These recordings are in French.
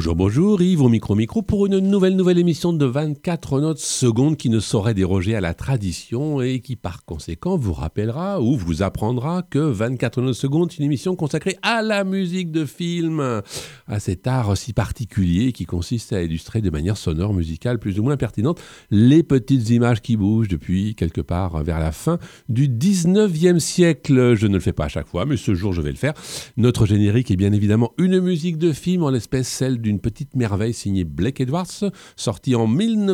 Bonjour, Yves au micro pour une nouvelle émission de 24 notes secondes qui ne saurait déroger à la tradition et qui par conséquent vous rappellera ou vous apprendra que 24 notes secondes est une émission consacrée à la musique de film, à cet art si particulier qui consiste à illustrer de manière sonore, musicale, plus ou moins pertinente, les petites images qui bougent depuis quelque part vers la fin du 19e siècle. Je ne le fais pas à chaque fois, mais ce jour je vais le faire. Notre générique est bien évidemment une musique de film, en l'espèce celle d'une petite merveille signée Blake Edwards, sortie en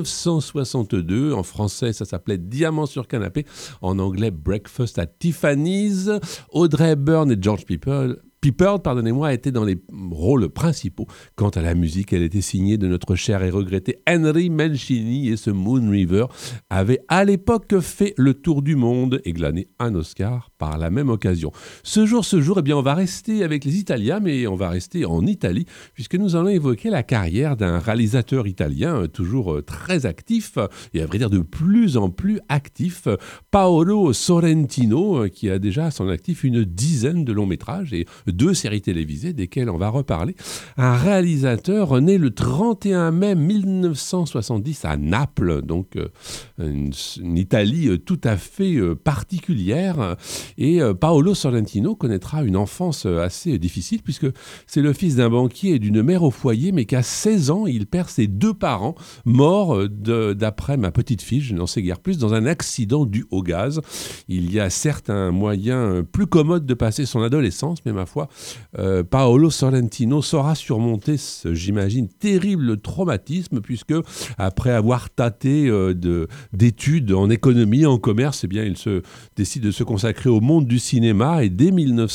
1962. En français, ça s'appelait Diamant sur canapé. En anglais, Breakfast at Tiffany's. Audrey Hepburn et George People étaient dans les rôles principaux. Quant à la musique, elle était signée de notre cher et regretté Henry Mancini, et ce Moon River avait à l'époque fait le tour du monde et glané un Oscar par la même occasion. Ce jour, eh bien, on va rester avec les Italiens, mais on va rester en Italie, puisque nous allons évoquer la carrière d'un réalisateur italien, toujours très actif, et à vrai dire de plus en plus actif, Paolo Sorrentino, qui a déjà à son actif une dizaine de longs métrages et 2 séries télévisées, desquelles on va reparler. Un réalisateur né le 31 mai 1970 à Naples, donc une Italie tout à fait particulière. Et Paolo Sorrentino connaîtra une enfance assez difficile, puisque c'est le fils d'un banquier et d'une mère au foyer, mais qu'à 16 ans, il perd ses 2 parents, morts d'après ma petite fille, je n'en sais guère plus, dans un accident dû au gaz. Il y a certes un moyen plus commode de passer son adolescence, mais ma foi, Paolo Sorrentino saura surmonter ce, j'imagine, terrible traumatisme, puisque après avoir tâté d'études en économie, en commerce, eh bien, il se décide de se consacrer au monde du cinéma, et dès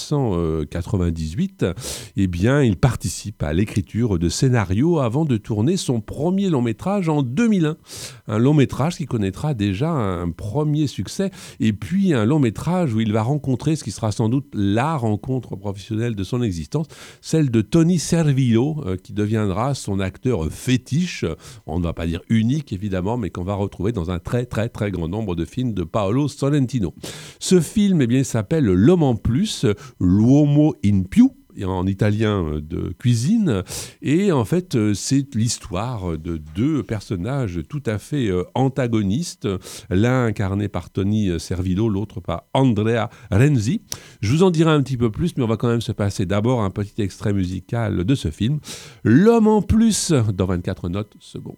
1998, eh bien, il participe à l'écriture de scénarios avant de tourner son premier long métrage en 2001. Un long métrage qui connaîtra déjà un premier succès, et puis un long métrage où il va rencontrer ce qui sera sans doute la rencontre professionnelle de son existence, celle de Tony Servillo, qui deviendra son acteur fétiche. On ne va pas dire unique évidemment, mais qu'on va retrouver dans un très très très grand nombre de films de Paolo Sorrentino. Ce film, eh bien, s'appelle L'homme en plus, l'uomo in più, en italien de cuisine, et en fait c'est l'histoire de 2 personnages tout à fait antagonistes, l'un incarné par Tony Servillo, l'autre par Andrea Renzi. Je vous en dirai un petit peu plus, mais on va quand même se passer d'abord un petit extrait musical de ce film, L'homme en plus, dans 24 notes secondes.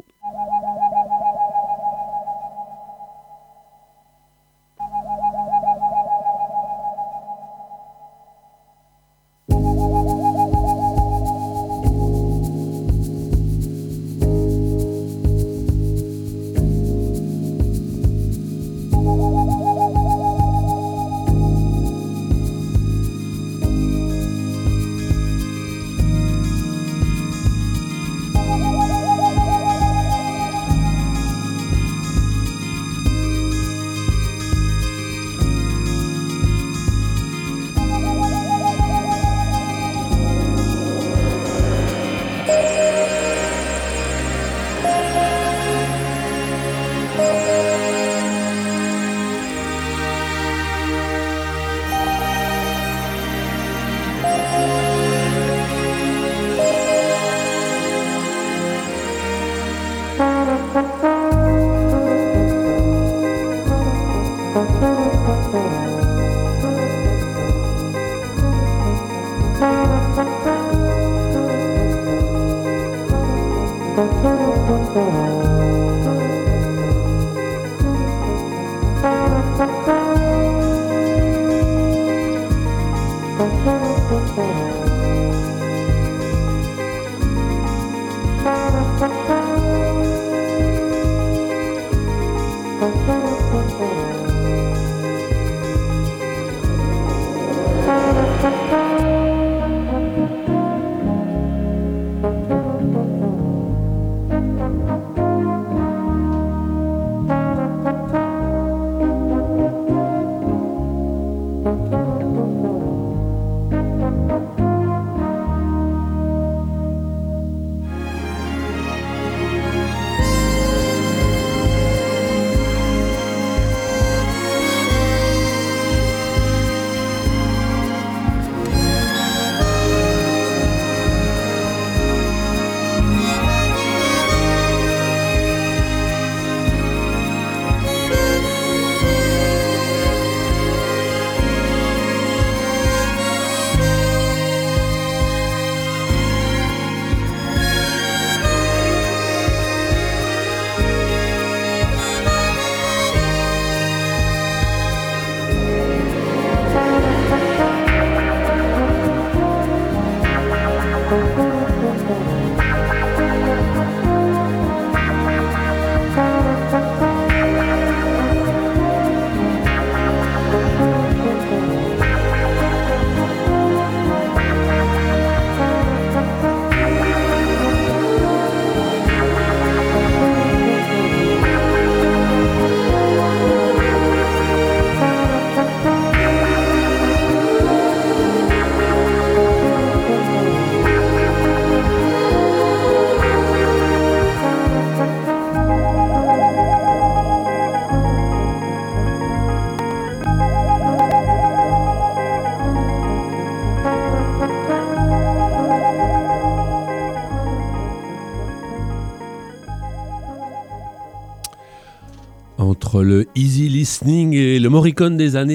entre le easy listening et le Morricone des années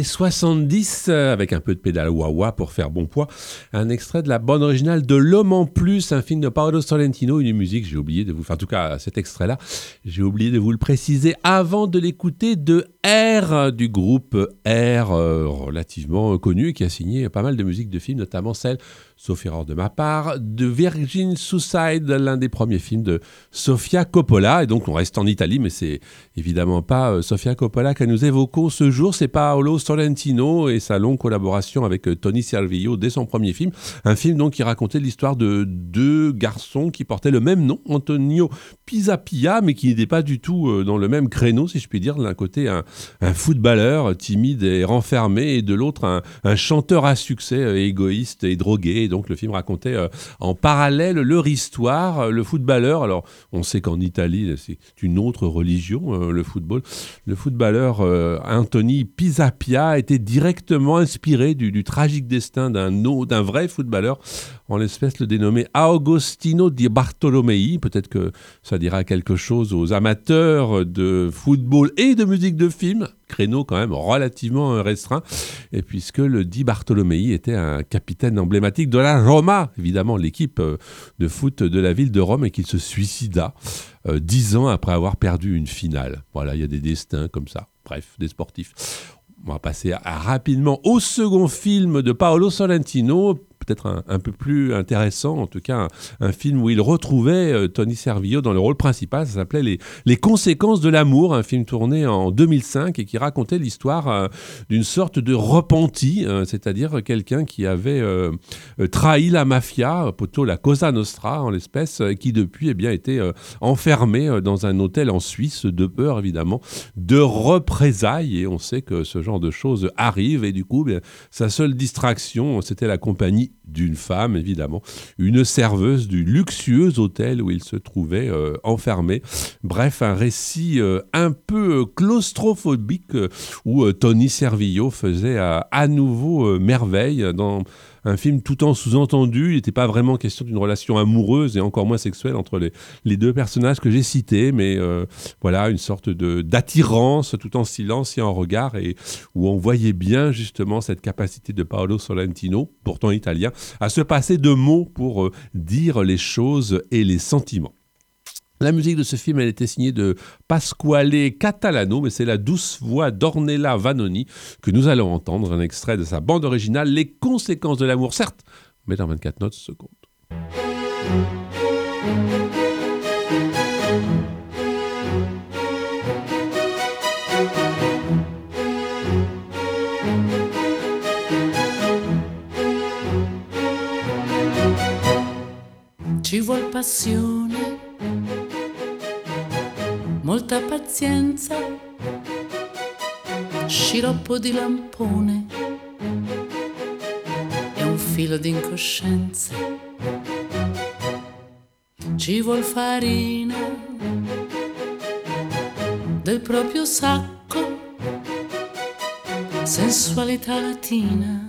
70, avec un peu de pédale wah-wah pour faire bon poids. Un extrait de la bande originale de L'Homme en Plus, un film de Paolo Sorrentino, une musique, j'ai oublié de vous... Enfin, en tout cas, cet extrait-là, j'ai oublié de vous le préciser avant de l'écouter, de R, du groupe R, relativement connu, qui a signé pas mal de musiques de films, notamment celle, sauf erreur de ma part, de Virgin Suicide, l'un des premiers films de Sofia Coppola. Et donc, on reste en Italie, mais c'est évidemment pas Sofia Coppola que nous évoquons ce jour, c'est Paolo Sorrentino et sa longue collaboration avec Tony Servillo dès son premier film. Un film donc qui racontait l'histoire de deux garçons qui portaient le même nom, Antonio Pisapia, mais qui n'étaient pas du tout dans le même créneau, si je puis dire. D'un côté, un footballeur timide et renfermé, et de l'autre, un chanteur à succès égoïste et drogué. Et donc le film racontait en parallèle leur histoire. Le footballeur, alors on sait qu'en Italie, c'est une autre religion, le football. Le footballeur Anthony Pisapia était directement inspiré du tragique destin d'un vrai footballeur, en l'espèce le dénommé Agostino Di Bartolomei. Peut-être que ça dira quelque chose aux amateurs de football et de musique de film, créneau quand même relativement restreint, et puisque le Di Bartolomei était un capitaine emblématique de la Roma, évidemment l'équipe de foot de la ville de Rome, et qu'il se suicida 10 ans après avoir perdu une finale. Voilà, il y a des destins comme ça, bref, des sportifs. On va passer rapidement au second film de Paolo Sorrentino, peut-être un peu plus intéressant, en tout cas un film où il retrouvait Tony Servillo dans le rôle principal. Ça s'appelait Les conséquences de l'amour, un film tourné en 2005 et qui racontait l'histoire d'une sorte de repenti, c'est-à-dire quelqu'un qui avait trahi la mafia, plutôt la Cosa Nostra en l'espèce, qui depuis était enfermé dans un hôtel en Suisse, de peur évidemment de représailles, et on sait que ce genre de choses arrive, et du coup sa seule distraction, c'était la compagnie d'une femme, évidemment, une serveuse du luxueux hôtel où il se trouvait enfermé. Bref, un récit un peu claustrophobique où Tony Servillo faisait à nouveau merveille dans un film tout en sous-entendu. Il n'était pas vraiment question d'une relation amoureuse et encore moins sexuelle entre les deux personnages que j'ai cités, mais voilà, une sorte d'attirance tout en silence et en regard, et où on voyait bien justement cette capacité de Paolo Sorrentino, pourtant italien, à se passer de mots pour dire les choses et les sentiments. La musique de ce film, elle était signée de Pasquale Catalano, mais c'est la douce voix d'Ornella Vanoni que nous allons entendre, un extrait de sa bande originale, Les conséquences de l'amour, certes, mais dans 24 notes secondes. Ci vuol passione, molta pazienza, sciroppo di lampone e un filo di incoscienza. Ci vuol farina del proprio sacco, sensualità latina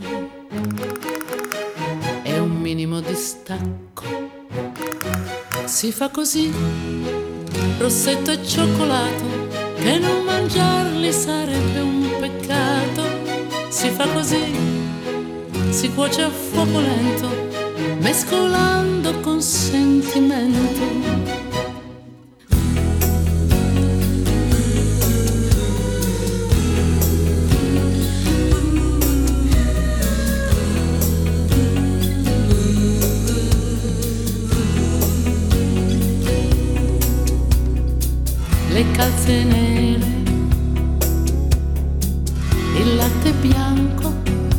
e un minimo di stacco. Si fa così, rossetto e cioccolato, che non mangiarli sarebbe un peccato. Si fa così, si cuoce a fuoco lento, mescolando con sentimento. Le calze nere, il latte bianco,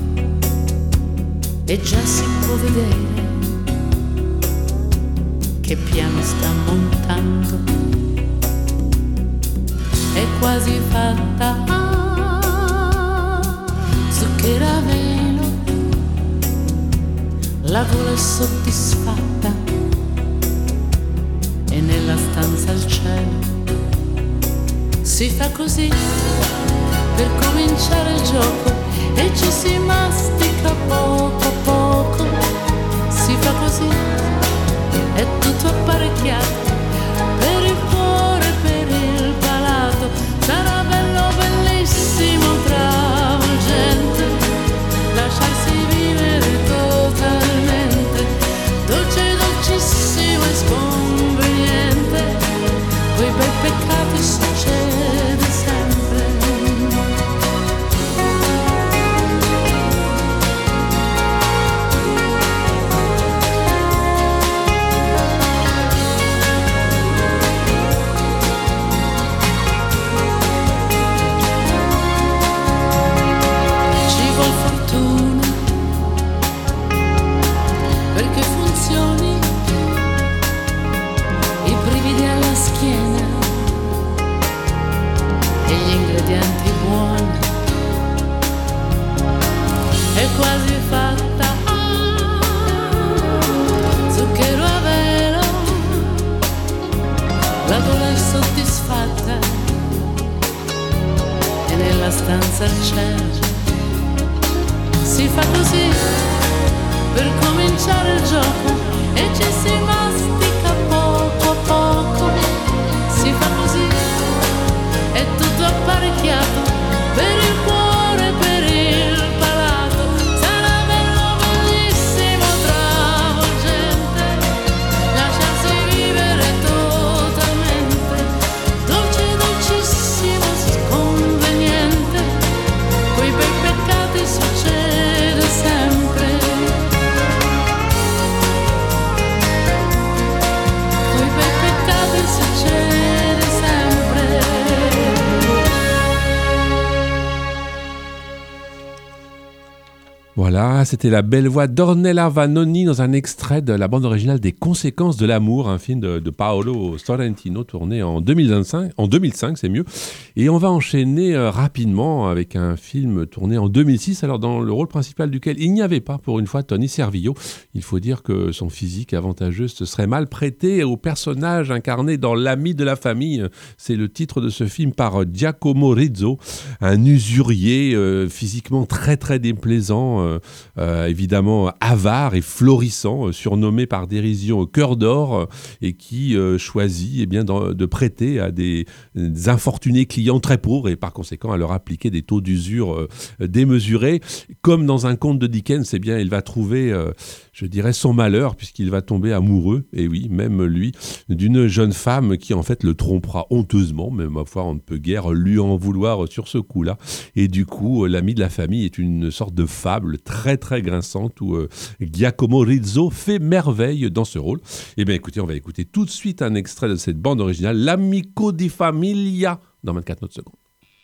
e già si può vedere che piano sta montando, è quasi fatta, zucchera a velo, la gola è soddisfatta e nella stanza il cielo. Si fa così per cominciare il gioco e ci si mastica poco a poco. Si fa così, è tutto apparecchiato per il cuore, per il palato. Sarà bello cielo. Si fa così per cominciare il gioco e ci si mastica poco a poco. Si fa così, è tutto apparecchiato per il cuore, per il palato. Sarà bello, bellissimo, travolgente, lasciarsi vivere totalmente, dolce, dolcissimo, sconveniente. Coi bei peccati succede sempre. Coi bei peccati succede sempre. Voilà, c'était la belle voix d'Ornella Vanoni dans un extrait de la bande originale des Conséquences de l'amour, un film de Paolo Sorrentino tourné en 2005, c'est mieux. Et on va enchaîner rapidement avec un film tourné en 2006, alors dans le rôle principal duquel il n'y avait pas pour une fois Tony Servillo. Il faut dire que son physique avantageux se serait mal prêté au personnage incarné dans L'ami de la famille. C'est le titre de ce film par Giacomo Rizzo, un usurier physiquement très très déplaisant, évidemment avare et florissant, surnommé par dérision Cœur d'or, et qui choisit de prêter à des infortunés clients très pauvres et par conséquent à leur appliquer des taux d'usure démesurés. Comme dans un conte de Dickens, il va trouver, je dirais, son malheur puisqu'il va tomber amoureux, et oui, même lui, d'une jeune femme qui en fait le trompera honteusement, mais ma foi, on ne peut guère lui en vouloir sur ce coup-là. Et du coup, L'ami de la famille est une sorte de fable très très grinçante où Giacomo Rizzo fait merveille dans ce rôle. Eh bien écoutez, on va écouter tout de suite un extrait de cette bande originale, L'amico di famiglia, dans 24 notes secondes.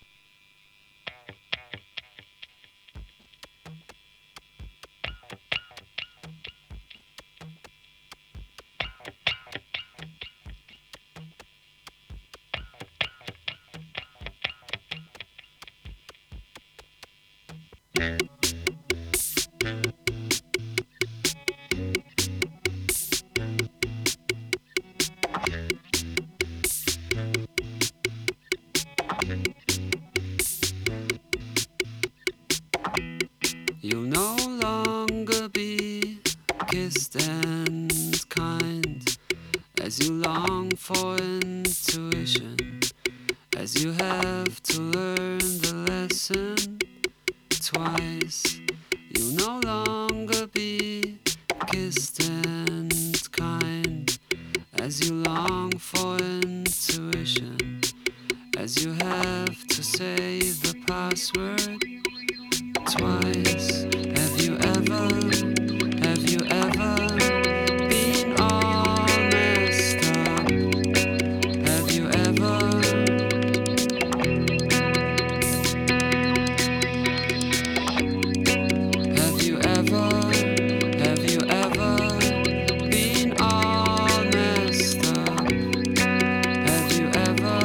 You'll no longer be kissed and kind as you long for intuition, as you have to learn the lesson twice. You'll no longer be kissed and kind as you long for intuition, as you have to say the password twice. Have you ever been all messed up? Have you ever been all messed up? Have you ever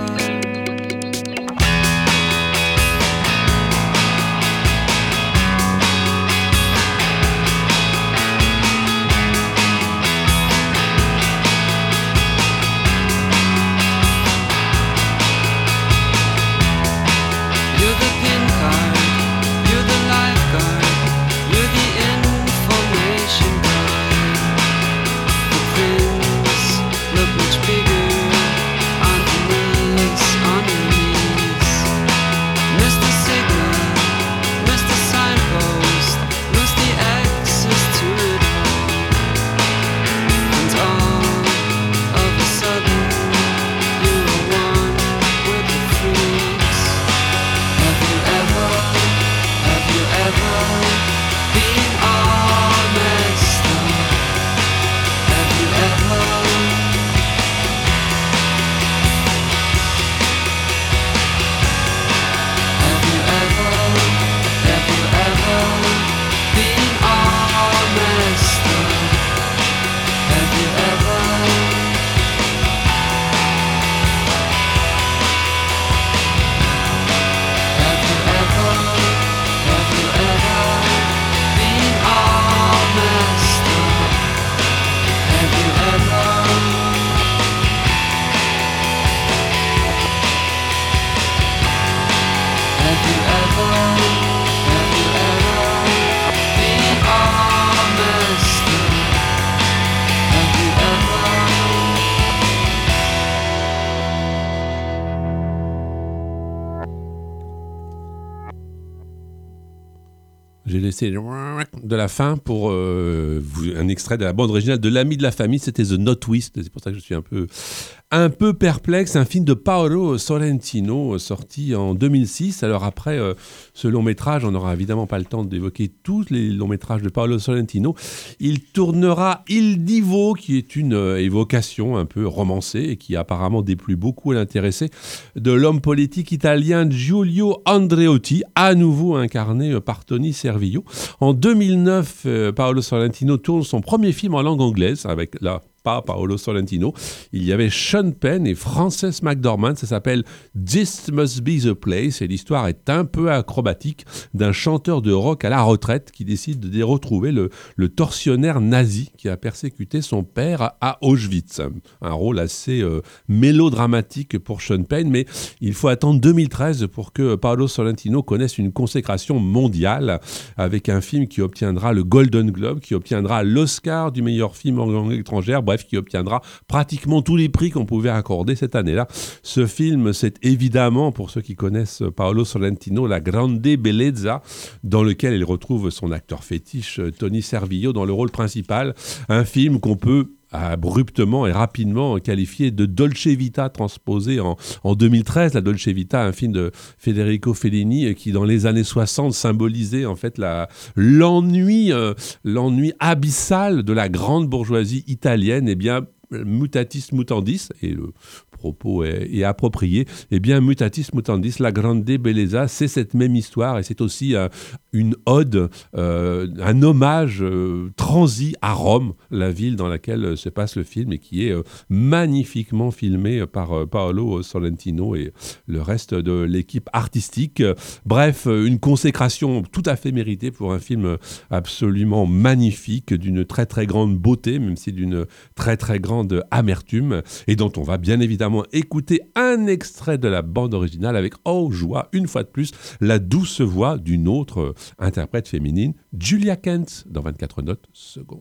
J'ai laissé de la fin pour un extrait de la bande originale de L'Ami de la famille, c'était The Notwist, c'est pour ça que je suis un peu perplexe, un film de Paolo Sorrentino sorti en 2006. Alors après ce long métrage, on n'aura évidemment pas le temps d'évoquer tous les longs métrages de Paolo Sorrentino. Il tournera Il Divo, qui est une évocation un peu romancée et qui apparemment déplut beaucoup à l'intéressé de l'homme politique italien Giulio Andreotti, à nouveau incarné par Tony Servillo. En 2009, Paolo Sorrentino tourne son premier film en langue anglaise avec pas Paolo Sorrentino. Il y avait Sean Penn et Frances McDormand. Ça s'appelle This Must Be the Place et l'histoire est un peu acrobatique d'un chanteur de rock à la retraite qui décide de retrouver le tortionnaire nazi qui a persécuté son père à Auschwitz. Un rôle assez mélodramatique pour Sean Penn, mais il faut attendre 2013 pour que Paolo Sorrentino connaisse une consécration mondiale avec un film qui obtiendra le Golden Globe, qui obtiendra l'Oscar du meilleur film en langue étrangère, bref, qui obtiendra pratiquement tous les prix qu'on pouvait accorder cette année-là. Ce film, c'est évidemment, pour ceux qui connaissent Paolo Sorrentino, La Grande Bellezza, dans lequel il retrouve son acteur fétiche, Tony Servillo, dans le rôle principal. Un film qu'on peut abruptement et rapidement qualifié de Dolce Vita transposé en 2013. La Dolce Vita, un film de Federico Fellini qui dans les années 60 symbolisait en fait l'ennui abyssal de la grande bourgeoisie italienne. Eh bien, mutatis mutandis, et le propos est approprié, eh bien mutatis mutandis, La Grande Bellezza, c'est cette même histoire et c'est aussi une ode, un hommage transi à Rome, la ville dans laquelle se passe le film et qui est magnifiquement filmé par Paolo Sorrentino et le reste de l'équipe artistique. Bref, une consécration tout à fait méritée pour un film absolument magnifique, d'une très très grande beauté, même si d'une très très grande amertume, et dont on va bien évidemment écouter un extrait de la bande originale avec, oh joie, une fois de plus, la douce voix d'une autre interprète féminine, Julia Kent, dans 24 notes secondes.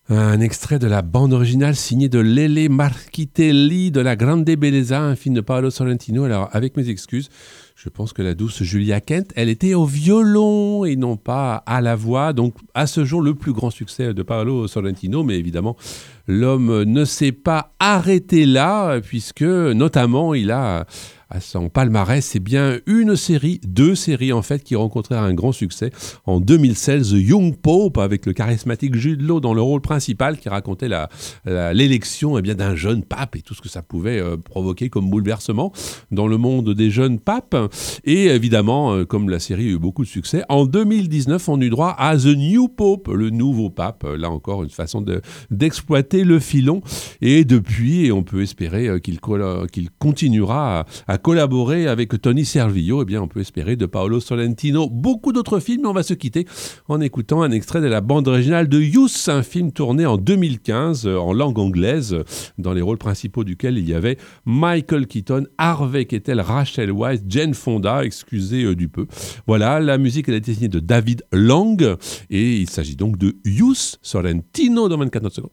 Un extrait de la bande originale signée de Lele Marchitelli de La Grande Bellezza, un film de Paolo Sorrentino. Alors, avec mes excuses, je pense que la douce Julia Kent, elle était au violon et non pas à la voix. Donc, à ce jour, le plus grand succès de Paolo Sorrentino. Mais évidemment, l'homme ne s'est pas arrêté là, puisque notamment, il a à son palmarès, c'est bien deux séries en fait, qui rencontrèrent un grand succès. En 2016, The Young Pope, avec le charismatique Jude Law dans le rôle principal, qui racontait l'élection d'un jeune pape et tout ce que ça pouvait provoquer comme bouleversement dans le monde des jeunes papes. Et évidemment, comme la série a eu beaucoup de succès, en 2019, on eut droit à The New Pope, le nouveau pape. Là encore, une façon d'exploiter le filon. Et depuis, on peut espérer qu'il continuera à collaborer avec Tony Servillo, eh bien on peut espérer de Paolo Sorrentino beaucoup d'autres films. On va se quitter en écoutant un extrait de la bande originale de Youth, un film tourné en 2015 en langue anglaise, dans les rôles principaux duquel il y avait Michael Keaton, Harvey Keitel, Rachel Weisz, Jane Fonda, excusez du peu. Voilà, la musique elle a été signée de David Lang et il s'agit donc de Youth, Sorrentino dans 24 secondes.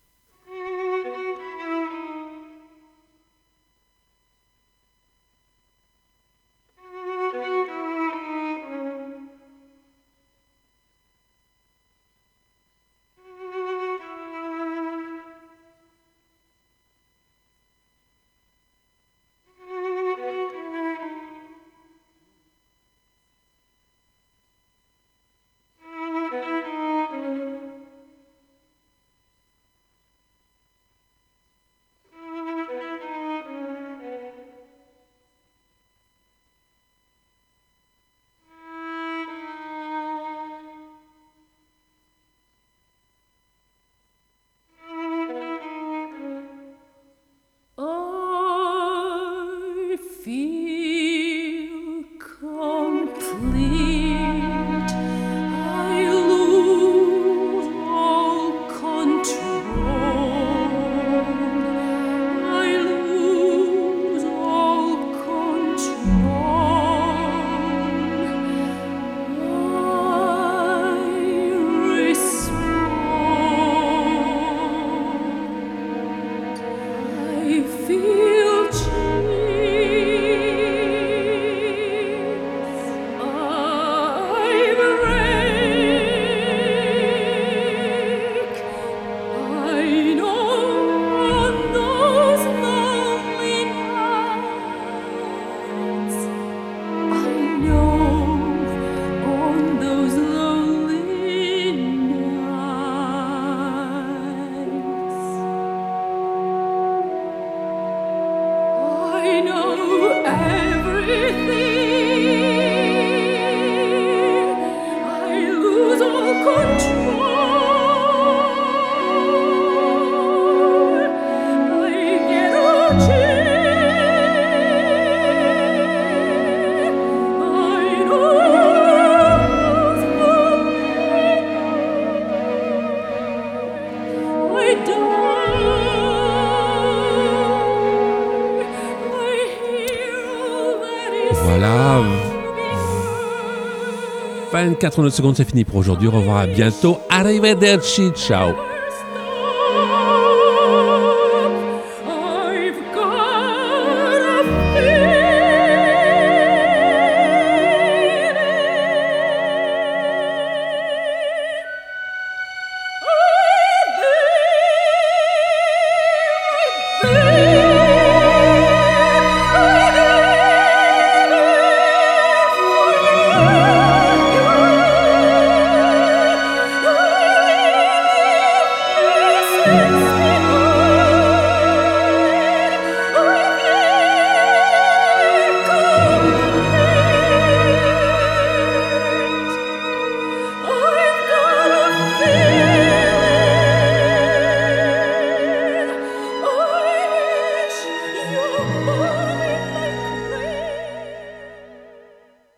Voilà, 24 secondes, c'est fini pour aujourd'hui. Au revoir, à bientôt. Arrivederci, ciao.